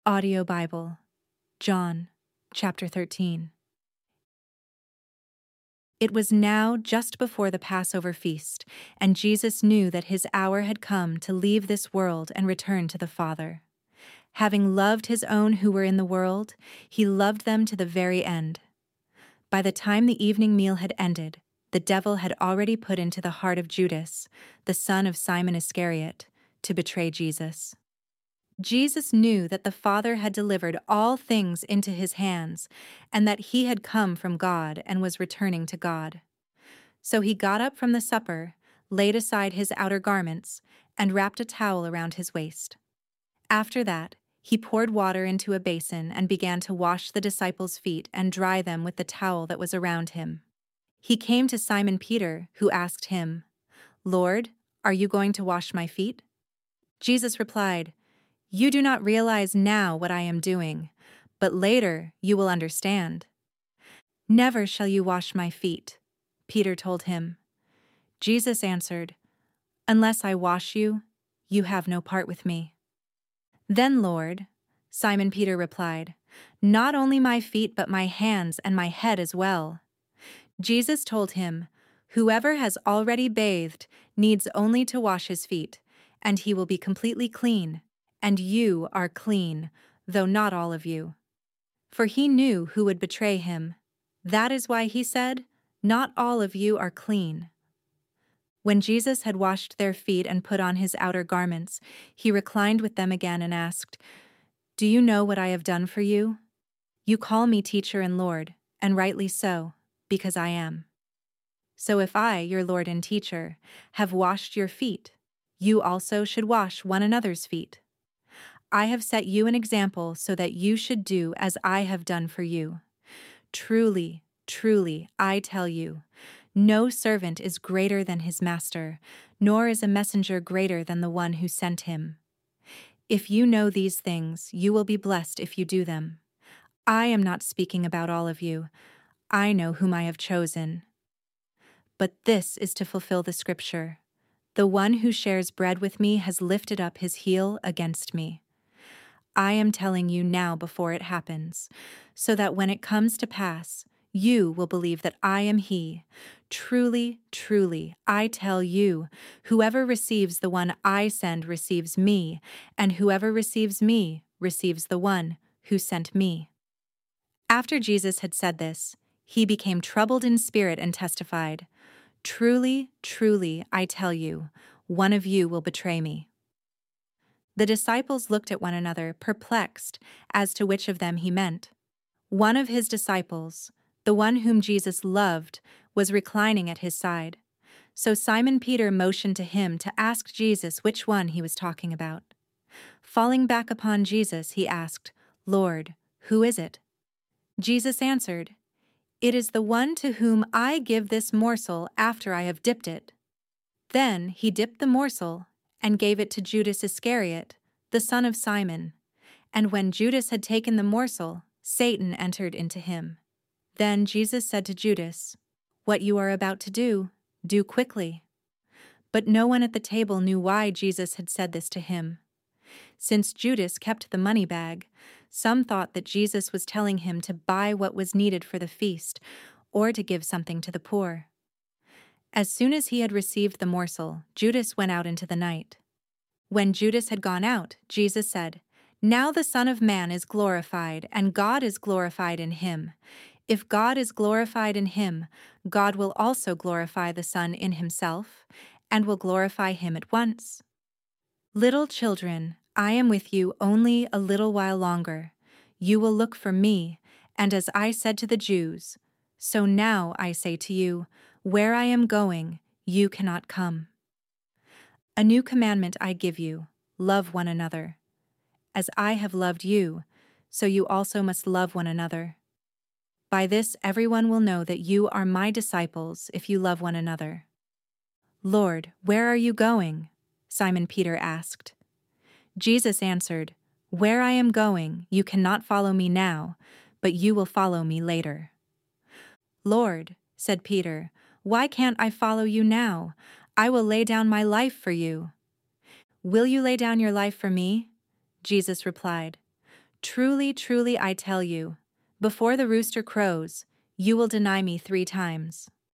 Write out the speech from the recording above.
Audio Bible, John, chapter 13. It was now just before the Passover feast, and Jesus knew that his hour had come to leave this world and return to the Father. Having loved his own who were in the world, he loved them to the very end. By the time the evening meal had ended, the devil had already put into the heart of Judas, the son of Simon Iscariot, to betray Jesus. Jesus knew that the Father had delivered all things into his hands, and that he had come from God and was returning to God. So he got up from the supper, laid aside his outer garments, and wrapped a towel around his waist. After that, he poured water into a basin and began to wash the disciples' feet and dry them with the towel that was around him. He came to Simon Peter, who asked him, "Lord, are you going to wash my feet?" Jesus replied, "You do not realize now what I am doing, but later you will understand." "Never shall you wash my feet," Peter told him. Jesus answered, "Unless I wash you, you have no part with me." "Then, Lord," Simon Peter replied, "not only my feet but my hands and my head as well." Jesus told him, "Whoever has already bathed needs only to wash his feet, and he will be completely clean. And you are clean, though not all of you." For he knew who would betray him. That is why he said, "Not all of you are clean." When Jesus had washed their feet and put on his outer garments, he reclined with them again and asked, "Do you know what I have done for you? You call me teacher and Lord, and rightly so, because I am. So if I, your Lord and teacher, have washed your feet, you also should wash one another's feet. I have set you an example so that you should do as I have done for you. Truly, truly, I tell you, no servant is greater than his master, nor is a messenger greater than the one who sent him. If you know these things, you will be blessed if you do them. I am not speaking about all of you. I know whom I have chosen. But this is to fulfill the scripture. The one who shares bread with me has lifted up his heel against me. I am telling you now before it happens, so that when it comes to pass, you will believe that I am he. Truly, truly, I tell you, whoever receives the one I send receives me, and whoever receives me receives the one who sent me." After Jesus had said this, he became troubled in spirit and testified, "Truly, truly, I tell you, one of you will betray me." The disciples looked at one another, perplexed as to which of them he meant. One of his disciples, the one whom Jesus loved, was reclining at his side. So Simon Peter motioned to him to ask Jesus which one he was talking about. Falling back upon Jesus, he asked, "Lord, who is it?" Jesus answered, "It is the one to whom I give this morsel after I have dipped it." Then he dipped the morsel and gave it to Judas Iscariot, the son of Simon. And when Judas had taken the morsel, Satan entered into him. Then Jesus said to Judas, "What you are about to do, do quickly." But no one at the table knew why Jesus had said this to him. Since Judas kept the money bag, some thought that Jesus was telling him to buy what was needed for the feast, or to give something to the poor. As soon as he had received the morsel, Judas went out into the night. When Judas had gone out, Jesus said, "Now the Son of Man is glorified, and God is glorified in him. If God is glorified in him, God will also glorify the Son in himself, and will glorify him at once. Little children, I am with you only a little while longer. You will look for me, and as I said to the Jews, so now I say to you, where I am going, you cannot come. A new commandment I give you, love one another. As I have loved you, so you also must love one another. By this everyone will know that you are my disciples if you love one another." "Lord, where are you going?" Simon Peter asked. Jesus answered, "Where I am going, you cannot follow me now, but you will follow me later." "Lord," said Peter, "why can't I follow you now? I will lay down my life for you." "Will you lay down your life for me?" Jesus replied, Truly, truly, I tell you, before the rooster crows, you will deny me 3 times.